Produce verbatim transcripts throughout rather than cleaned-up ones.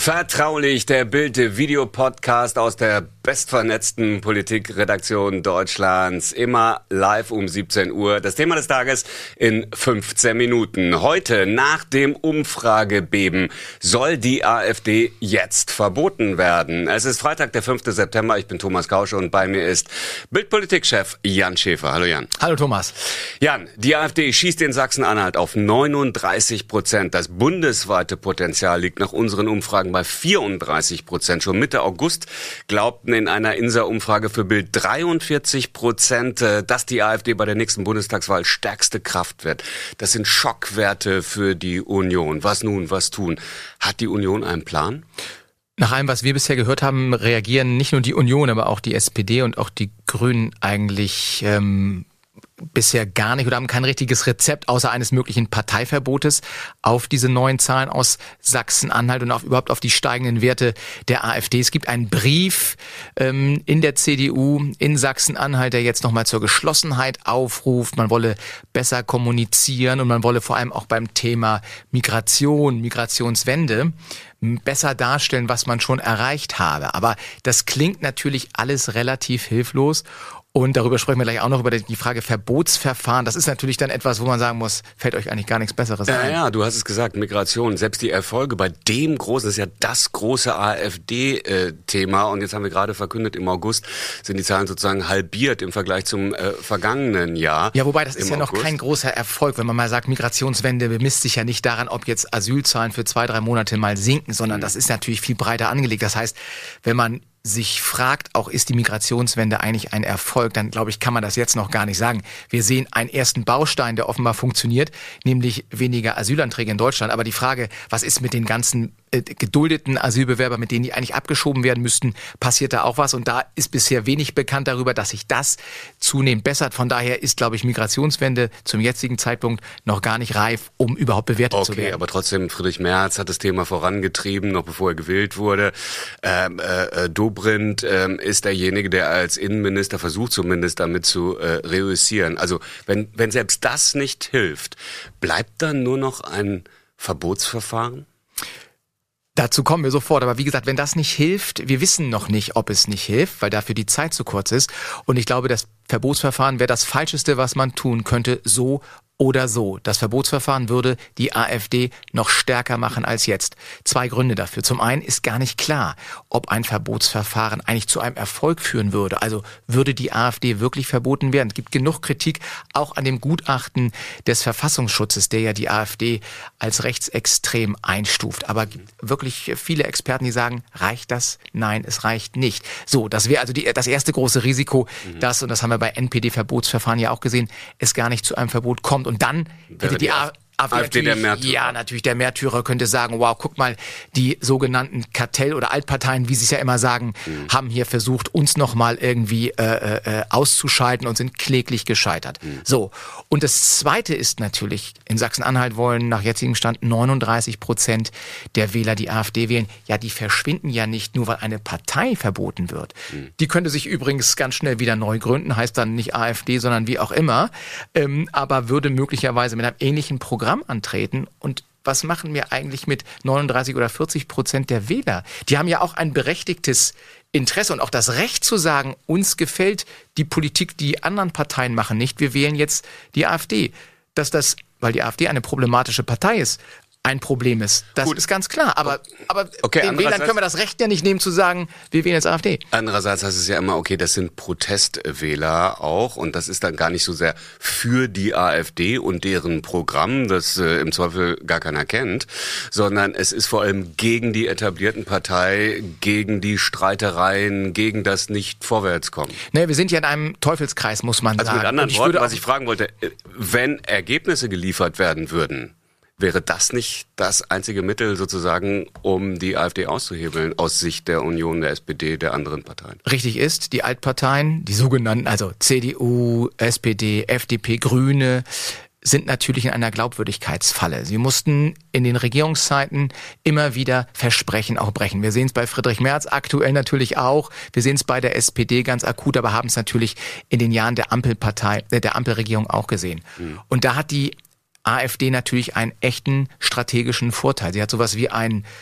Vertraulich, der Bild-Video-Podcast aus der bestvernetzten Politikredaktion Deutschlands. Immer live um siebzehn Uhr. Das Thema des Tages in fünfzehn Minuten. Heute, nach dem Umfragebeben, soll die AfD jetzt verboten werden. Es ist Freitag, der fünfte September. Ich bin Thomas Kausche und bei mir ist Bild-Politik-Chef Jan Schäfer. Hallo Jan. Hallo Thomas. Jan, die AfD schießt in Sachsen-Anhalt auf neununddreißig Prozent. Das bundesweite Potenzial liegt nach unseren Umfragen bei vierunddreißig Prozent. Schon Mitte August glaubten in einer I N S A-Umfrage für Bild dreiundvierzig Prozent, dass die AfD bei der nächsten Bundestagswahl stärkste Kraft wird. Das sind Schockwerte für die Union. Was nun, was tun? Hat die Union einen Plan? Nach allem, was wir bisher gehört haben, reagieren nicht nur die Union, aber auch die S P D und auch die Grünen eigentlich ähm, bisher gar nicht oder haben kein richtiges Rezept außer eines möglichen Parteiverbotes auf diese neuen Zahlen aus Sachsen-Anhalt und auf, überhaupt auf die steigenden Werte der AfD. Es gibt einen Brief ähm, in der C D U in Sachsen-Anhalt, der jetzt nochmal zur Geschlossenheit aufruft. Man wolle besser kommunizieren und man wolle vor allem auch beim Thema Migration, Migrationswende besser darstellen, was man schon erreicht habe. Aber das klingt natürlich alles relativ hilflos. Und darüber sprechen wir gleich auch noch, über die Frage Verbotsverfahren. Das ist natürlich dann etwas, wo man sagen muss, fällt euch eigentlich gar nichts Besseres ein. Ja, ja, du hast es gesagt, Migration, selbst die Erfolge bei dem großen, das ist ja das große AfD-Thema. Und jetzt haben wir gerade verkündet, im August sind die Zahlen sozusagen halbiert im Vergleich zum äh, vergangenen Jahr. Ja, wobei das ist ja noch August. kein großer Erfolg. Wenn man mal sagt, Migrationswende bemisst sich ja nicht daran, ob jetzt Asylzahlen für zwei, drei Monate mal sinken, sondern mhm. das ist natürlich viel breiter angelegt. Das heißt, wenn man sich fragt, auch ist die Migrationswende eigentlich ein Erfolg, dann glaube ich, kann man das jetzt noch gar nicht sagen. Wir sehen einen ersten Baustein, der offenbar funktioniert, nämlich weniger Asylanträge in Deutschland. Aber die Frage, was ist mit den ganzen äh, geduldeten Asylbewerbern, mit denen die eigentlich abgeschoben werden müssten, passiert da auch was? Und da ist bisher wenig bekannt darüber, dass sich das zunehmend bessert. Von daher ist, glaube ich, Migrationswende zum jetzigen Zeitpunkt noch gar nicht reif, um überhaupt bewertet okay, zu werden. Okay, aber trotzdem, Friedrich Merz hat das Thema vorangetrieben, noch bevor er gewählt wurde. Ähm, äh, Dobrindt ähm, ist derjenige, der als Innenminister versucht, zumindest damit zu äh, reüssieren. Also wenn, wenn selbst das nicht hilft, bleibt dann nur noch ein Verbotsverfahren? Dazu kommen wir sofort. Aber wie gesagt, wenn das nicht hilft, wir wissen noch nicht, ob es nicht hilft, weil dafür die Zeit zu kurz ist. Und ich glaube, das Verbotsverfahren wäre das Falscheste, was man tun könnte, so oder so. Das Verbotsverfahren würde die AfD noch stärker machen als jetzt. Zwei Gründe dafür. Zum einen ist gar nicht klar, ob ein Verbotsverfahren eigentlich zu einem Erfolg führen würde. Also würde die AfD wirklich verboten werden? Es gibt genug Kritik auch an dem Gutachten des Verfassungsschutzes, der ja die AfD als rechtsextrem einstuft. Aber gibt wirklich viele Experten, die sagen, reicht das? Nein, es reicht nicht. So, das wäre also die, das erste große Risiko, mhm. dass, und das haben wir bei N P D-Verbotsverfahren ja auch gesehen, es gar nicht zu einem Verbot kommt. Und dann hätte die AfD, AfD der Märtyrer. Ja, natürlich, der Märtyrer könnte sagen, wow, guck mal, die sogenannten Kartell- oder Altparteien, wie sie es ja immer sagen, mhm. haben hier versucht, uns nochmal irgendwie äh, äh, auszuschalten und sind kläglich gescheitert. Mhm. So, und das Zweite ist natürlich, in Sachsen-Anhalt wollen nach jetzigem Stand neununddreißig Prozent der Wähler die AfD wählen. Ja, die verschwinden ja nicht nur, weil eine Partei verboten wird. Mhm. Die könnte sich übrigens ganz schnell wieder neu gründen, heißt dann nicht AfD, sondern wie auch immer, ähm, aber würde möglicherweise mit einem ähnlichen Programm antreten. Und was machen wir eigentlich mit neununddreißig oder vierzig Prozent der Wähler? Die haben ja auch ein berechtigtes Interesse und auch das Recht zu sagen, uns gefällt die Politik, die anderen Parteien machen nicht. Wir wählen jetzt die AfD. Dass das, weil die AfD eine problematische Partei ist, ein Problem ist. Das Gut. ist ganz klar. Aber, aber okay, den Wählern können wir das Recht ja nicht nehmen zu sagen, wir wählen jetzt AfD. Andererseits heißt es ja immer, okay, das sind Protestwähler auch und das ist dann gar nicht so sehr für die AfD und deren Programm, das äh, im Zweifel gar keiner kennt, sondern es ist vor allem gegen die etablierten Partei, gegen die Streitereien, gegen das Nicht-Vorwärtskommen. Nee, wir sind ja in einem Teufelskreis, muss man also sagen. Also mit anderen Worten, was ich fragen wollte, wenn Ergebnisse geliefert werden würden, wäre das nicht das einzige Mittel sozusagen, um die AfD auszuhebeln aus Sicht der Union, der S P D, der anderen Parteien? Richtig ist, die Altparteien, die sogenannten, also C D U, S P D, F D P, Grüne, sind natürlich in einer Glaubwürdigkeitsfalle. Sie mussten in den Regierungszeiten immer wieder Versprechen auch brechen. Wir sehen es bei Friedrich Merz aktuell natürlich auch. Wir sehen es bei der S P D ganz akut, aber haben es natürlich in den Jahren der Ampelpartei, äh, der Ampelregierung auch gesehen. Mhm. Und da hat die AfD natürlich einen echten strategischen Vorteil. Sie hat sowas wie einen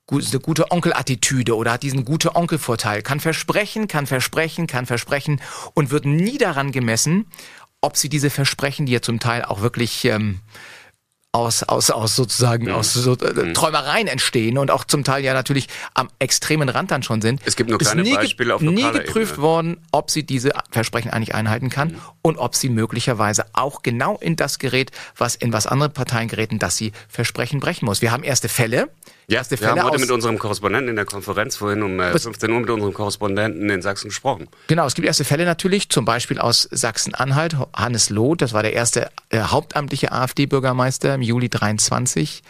eine gute Onkelattitüde oder hat diesen gute Onkelvorteil, kann versprechen, kann versprechen, kann versprechen und wird nie daran gemessen, ob sie diese Versprechen, die ja zum Teil auch wirklich ähm, aus aus aus sozusagen mhm. aus so, äh, Träumereien entstehen und auch zum Teil ja natürlich am extremen Rand dann schon sind. Es gibt nur keine nie Beispiele auf lokaler nie geprüft Ebene. worden, ob sie diese Versprechen eigentlich einhalten kann mhm. und ob sie möglicherweise auch genau in das gerät, was in was andere Parteien geräten, dass sie Versprechen brechen muss. Wir haben erste Fälle. Ja, erste wir Fälle haben heute aus, mit unserem Korrespondenten in der Konferenz vorhin um äh, fünfzehn Uhr mit unserem Korrespondenten in Sachsen gesprochen. Genau, es gibt erste Fälle natürlich, zum Beispiel aus Sachsen-Anhalt. Hannes Loth, das war der erste äh, hauptamtliche AfD-Bürgermeister im Juli dreiundzwanzig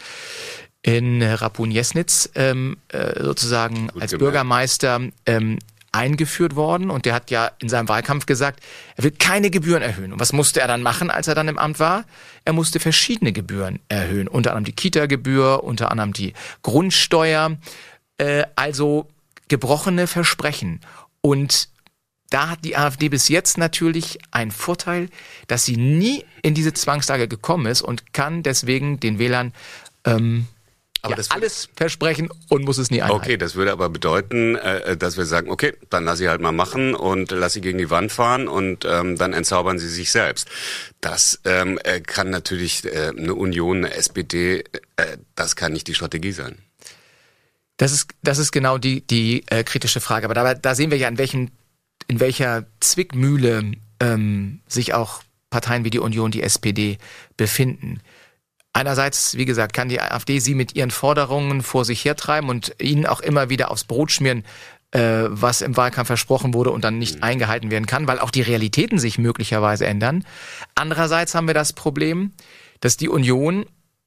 in äh, Rapuhn-Jesnitz ähm, äh, sozusagen Gut als gemerkt. Bürgermeister ähm, eingeführt worden. Und der hat ja in seinem Wahlkampf gesagt, er will keine Gebühren erhöhen. Und was musste er dann machen, als er dann im Amt war? Er musste verschiedene Gebühren erhöhen. Unter anderem die Kita-Gebühr, unter anderem die Grundsteuer. Äh, also gebrochene Versprechen. Und da hat die AfD bis jetzt natürlich einen Vorteil, dass sie nie in diese Zwangslage gekommen ist und kann deswegen den Wählern ähm, Aber ja, das würde- alles versprechen und muss es nie einhalten. Okay, das würde aber bedeuten, äh, dass wir sagen, okay, dann lass sie halt mal machen und lass sie gegen die Wand fahren und ähm, dann entzaubern sie sich selbst. Das ähm, äh, kann natürlich äh, eine Union, eine S P D, äh, das kann nicht die Strategie sein. Das ist, das ist genau die, die äh, kritische Frage. Aber da, da sehen wir ja, in, welchen, in welcher Zwickmühle ähm, sich auch Parteien wie die Union, die S P D befinden. Einerseits, wie gesagt, kann die AfD sie mit ihren Forderungen vor sich hertreiben und ihnen auch immer wieder aufs Brot schmieren, äh, was im Wahlkampf versprochen wurde und dann nicht mhm. eingehalten werden kann, weil auch die Realitäten sich möglicherweise ändern. Andererseits haben wir das Problem, dass die Union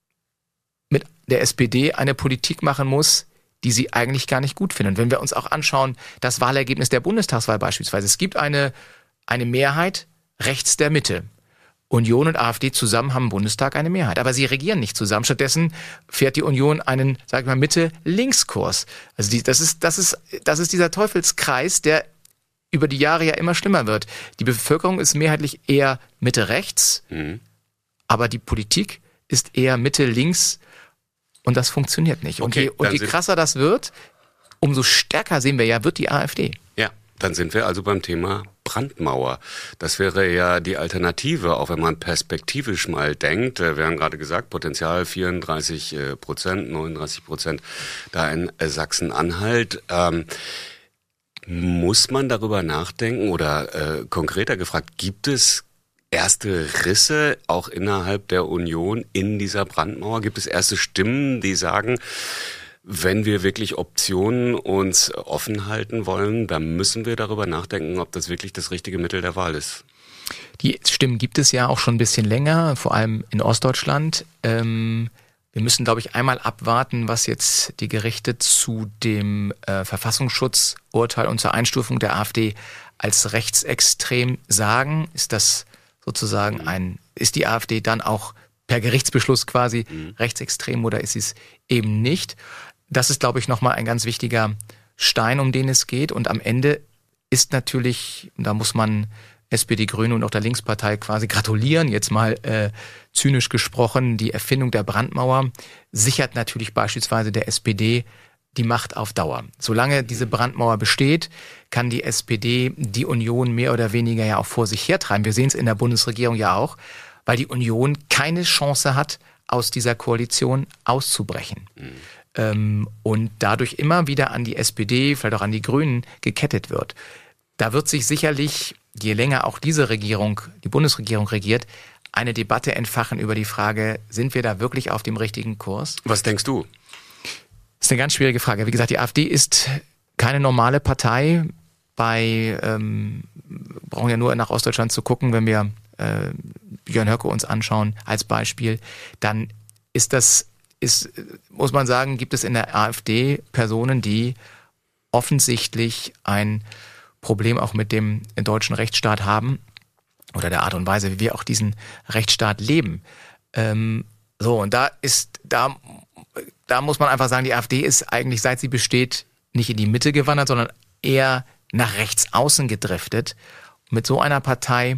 mit der S P D eine Politik machen muss, die sie eigentlich gar nicht gut finden. Wenn wir uns auch anschauen, das Wahlergebnis der Bundestagswahl beispielsweise. Es gibt eine, eine Mehrheit rechts der Mitte. Union und AfD zusammen haben im Bundestag eine Mehrheit. Aber sie regieren nicht zusammen. Stattdessen fährt die Union einen, sag ich mal, Mitte-Links-Kurs. Also die, das ist, das ist, das ist dieser Teufelskreis, der über die Jahre ja immer schlimmer wird. Die Bevölkerung ist mehrheitlich eher Mitte-rechts, mhm. aber die Politik ist eher Mitte-links und das funktioniert nicht. Okay, und je, und je krasser das wird, umso stärker sehen wir ja, wird die AfD. Ja, dann sind wir also beim Thema Brandmauer. Das wäre ja die Alternative, auch wenn man perspektivisch mal denkt. Wir haben gerade gesagt, Potenzial vierunddreißig Prozent, neununddreißig Prozent da in Sachsen-Anhalt. Ähm, muss man darüber nachdenken oder äh, konkreter gefragt, gibt es erste Risse auch innerhalb der Union in dieser Brandmauer? Gibt es erste Stimmen, die sagen, wenn wir wirklich Optionen uns offen halten wollen, dann müssen wir darüber nachdenken, ob das wirklich das richtige Mittel der Wahl ist? Die Stimmen gibt es ja auch schon ein bisschen länger, vor allem in Ostdeutschland. Ähm, wir müssen, glaube ich, einmal abwarten, was jetzt die Gerichte zu dem äh, Verfassungsschutzurteil und zur Einstufung der AfD als rechtsextrem sagen. Ist das sozusagen ein, ist die AfD dann auch per Gerichtsbeschluss quasi mhm. rechtsextrem oder ist sie es eben nicht? Das ist, glaube ich, nochmal ein ganz wichtiger Stein, um den es geht. Und am Ende ist natürlich, da muss man S P D, Grüne und auch der Linkspartei quasi gratulieren, jetzt mal äh, zynisch gesprochen, die Erfindung der Brandmauer sichert natürlich beispielsweise der S P D die Macht auf Dauer. Solange diese Brandmauer besteht, kann die S P D die Union mehr oder weniger ja auch vor sich hertreiben. Wir sehen es in der Bundesregierung ja auch, weil die Union keine Chance hat, aus dieser Koalition auszubrechen. Mhm. Ähm, und dadurch immer wieder an die S P D, vielleicht auch an die Grünen gekettet wird. Da wird sich sicherlich, je länger auch diese Regierung, die Bundesregierung regiert, eine Debatte entfachen über die Frage, sind wir da wirklich auf dem richtigen Kurs? Was denkst du? Das ist eine ganz schwierige Frage. Wie gesagt, die AfD ist keine normale Partei. Bei, ähm, brauchen ja nur nach Ostdeutschland zu gucken, wenn wir äh, Björn Höcke uns anschauen als Beispiel, dann ist das, ist, muss man sagen, gibt es in der AfD Personen, die offensichtlich ein Problem auch mit dem deutschen Rechtsstaat haben oder der Art und Weise, wie wir auch diesen Rechtsstaat leben. Ähm, so, und da ist, da, da muss man einfach sagen, die AfD ist eigentlich, seit sie besteht, nicht in die Mitte gewandert, sondern eher nach rechts außen gedriftet. Mit so einer Partei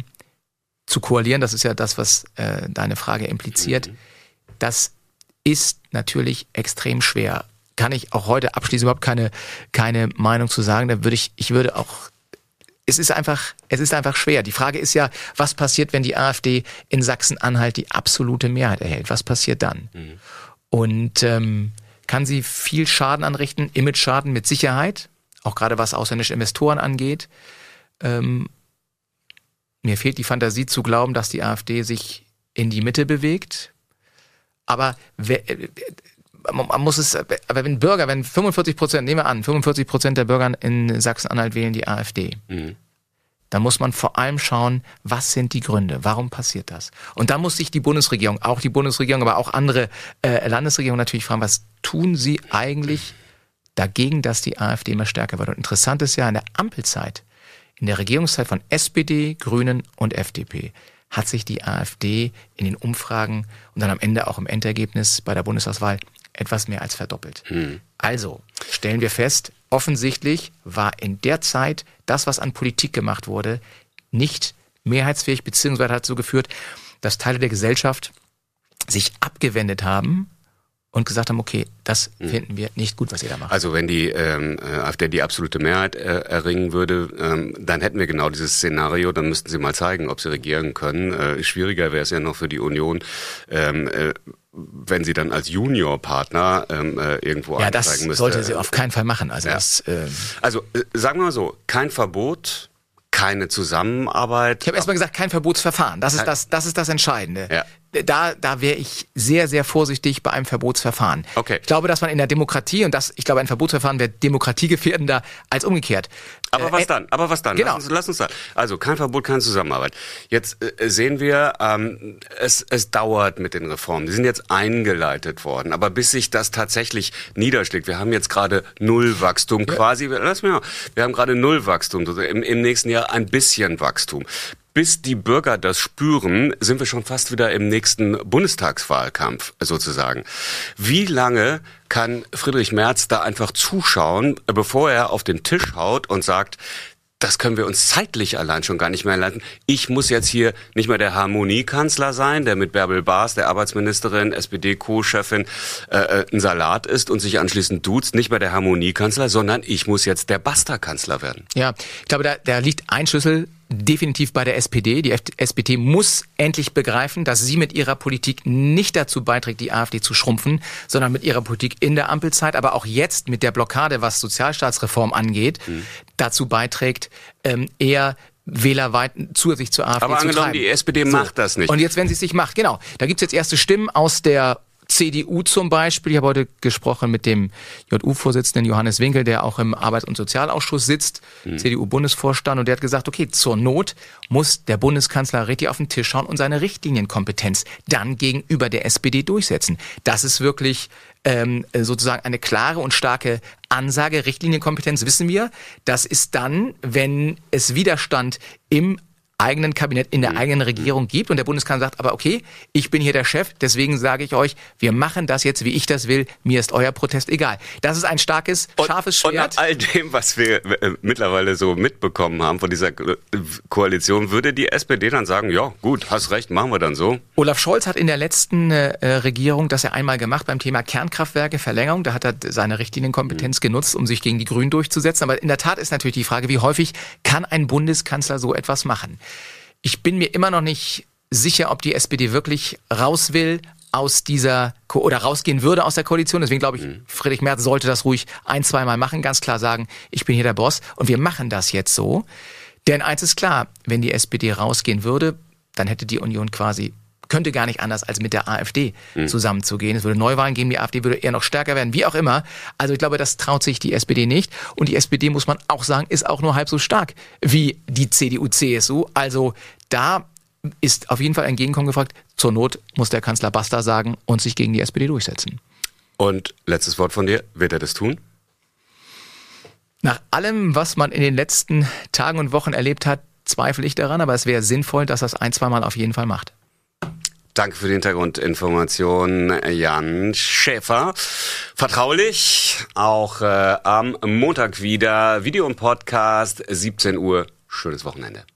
zu koalieren, das ist ja das, was äh, deine Frage impliziert, mhm. das ist natürlich extrem schwer. kann ich auch heute abschließend überhaupt keine, keine Meinung zu sagen. Da würde ich, ich würde auch, es ist einfach, es ist einfach schwer. Die Frage ist ja, was passiert, wenn die AfD in Sachsen-Anhalt die absolute Mehrheit erhält? Was passiert dann? Mhm. Und ähm, kann sie viel Schaden anrichten, Image-Schaden mit Sicherheit, auch gerade was ausländische Investoren angeht. Ähm, mir fehlt die Fantasie zu glauben, dass die AfD sich in die Mitte bewegt. Aber wer, man muss es, aber wenn Bürger, wenn fünfundvierzig Prozent, nehmen wir an, fünfundvierzig Prozent der Bürger in Sachsen-Anhalt wählen die AfD, mhm. dann muss man vor allem schauen, was sind die Gründe, warum passiert das? Und da muss sich die Bundesregierung, auch die Bundesregierung, aber auch andere äh, Landesregierungen natürlich fragen, was tun sie eigentlich dagegen, dass die AfD immer stärker wird? Und interessant ist ja, in der Ampelzeit, in der Regierungszeit von S P D, Grünen und F D P, hat sich die AfD in den Umfragen und dann am Ende auch im Endergebnis bei der Bundestagswahl etwas mehr als verdoppelt. Hm. Also stellen wir fest, offensichtlich war in der Zeit das, was an Politik gemacht wurde, nicht mehrheitsfähig, beziehungsweise hat so geführt, dass Teile der Gesellschaft sich abgewendet haben und gesagt haben, okay, das finden wir nicht gut, was ihr da macht. Also wenn die ähm, AfD die absolute Mehrheit äh, erringen würde, ähm, dann hätten wir genau dieses Szenario, dann müssten sie mal zeigen, ob sie regieren können. Äh, schwieriger wäre es ja noch für die Union, ähm, äh, wenn sie dann als Juniorpartner ähm, äh, irgendwo ja, einsteigen müsste. Ja, das sollte sie auf keinen Fall machen. Also, ja. das, äh also äh, sagen wir mal so, kein Verbot, keine Zusammenarbeit. Ich habe erstmal gesagt, kein Verbotsverfahren. Das ist das, das ist das Entscheidende. Ja. Da, da wäre ich sehr, sehr vorsichtig bei einem Verbotsverfahren. Okay. Ich glaube, dass man in der Demokratie, und das, ich glaube, ein Verbotsverfahren wäre demokratiegefährdender als umgekehrt. Aber äh, was dann? Aber was dann? Genau. Lass uns, lass uns da. Also kein Verbot, keine Zusammenarbeit. Jetzt äh, sehen wir, ähm, es, es dauert mit den Reformen. Die sind jetzt eingeleitet worden. Aber bis sich das tatsächlich niederschlägt, wir haben jetzt gerade Nullwachstum ja. quasi. Lass mich mal. Wir haben gerade Nullwachstum. Im, im nächsten Jahr ein bisschen Wachstum. Bis die Bürger das spüren, sind wir schon fast wieder im nächsten Bundestagswahlkampf sozusagen. Wie lange kann Friedrich Merz da einfach zuschauen, bevor er auf den Tisch haut und sagt, das können wir uns zeitlich allein schon gar nicht mehr leisten. Ich muss jetzt hier nicht mehr der Harmoniekanzler sein, der mit Bärbel Baas, der Arbeitsministerin, S P D-Co-Chefin, äh, ein Salat isst und sich anschließend duzt. Nicht mehr der Harmoniekanzler, sondern ich muss jetzt der Basta-Kanzler werden. Ja, ich glaube, da, da liegt ein Schlüssel definitiv bei der S P D. Die S P D muss endlich begreifen, dass sie mit ihrer Politik nicht dazu beiträgt, die AfD zu schrumpfen, sondern mit ihrer Politik in der Ampelzeit, aber auch jetzt mit der Blockade, was Sozialstaatsreform angeht, mhm. dazu beiträgt, ähm, eher Wähler weit zusätzlich zur AfD aber zu treiben. Aber angenommen, die S P D so. macht das nicht. Und jetzt, wenn sie es nicht macht, genau, da gibt's jetzt erste Stimmen aus der C D U zum Beispiel. Ich habe heute gesprochen mit dem J U-Vorsitzenden Johannes Winkel, der auch im Arbeits- und Sozialausschuss sitzt, mhm. C D U-Bundesvorstand, und der hat gesagt, okay, zur Not muss der Bundeskanzler richtig auf den Tisch schauen und seine Richtlinienkompetenz dann gegenüber der S P D durchsetzen. Das ist wirklich ähm, sozusagen eine klare und starke Ansage. Richtlinienkompetenz wissen wir, das ist dann, wenn es Widerstand im eigenen Kabinett, in der mhm. eigenen Regierung gibt und der Bundeskanzler sagt, aber okay, ich bin hier der Chef, deswegen sage ich euch, wir machen das jetzt, wie ich das will, mir ist euer Protest egal. Das ist ein starkes, scharfes und, Schwert. Und nach all dem, was wir äh, mittlerweile so mitbekommen haben von dieser Ko- Koalition, würde die S P D dann sagen, ja gut, hast recht, machen wir dann so. Olaf Scholz hat in der letzten äh, Regierung das ja einmal gemacht beim Thema Kernkraftwerke, Verlängerung, da hat er seine Richtlinienkompetenz mhm. genutzt, um sich gegen die Grünen durchzusetzen, aber in der Tat ist natürlich die Frage, wie häufig kann ein Bundeskanzler so etwas machen? Ich bin mir immer noch nicht sicher, ob die S P D wirklich raus will aus dieser Ko- oder rausgehen würde aus der Koalition. Deswegen glaube ich, mhm. Friedrich Merz sollte das ruhig ein, zweimal machen, ganz klar sagen, ich bin hier der Boss und wir machen das jetzt so. Denn eins ist klar, wenn die S P D rausgehen würde, dann hätte die Union quasi, könnte gar nicht anders, als mit der AfD mhm. zusammenzugehen. Es würde Neuwahlen geben, die AfD würde eher noch stärker werden, wie auch immer. Also ich glaube, das traut sich die S P D nicht. Und die S P D, muss man auch sagen, ist auch nur halb so stark wie die C D U C S U. Also da ist auf jeden Fall ein Gegenkommen gefragt. Zur Not muss der Kanzler Basta sagen und sich gegen die S P D durchsetzen. Und letztes Wort von dir, wird er das tun? Nach allem, was man in den letzten Tagen und Wochen erlebt hat, zweifle ich daran, aber es wäre sinnvoll, dass er es ein, zweimal auf jeden Fall macht. Danke für die Hintergrundinformation, Jan Schäfer. Vertraulich, auch äh, am Montag wieder. Video und Podcast, siebzehn Uhr. Schönes Wochenende.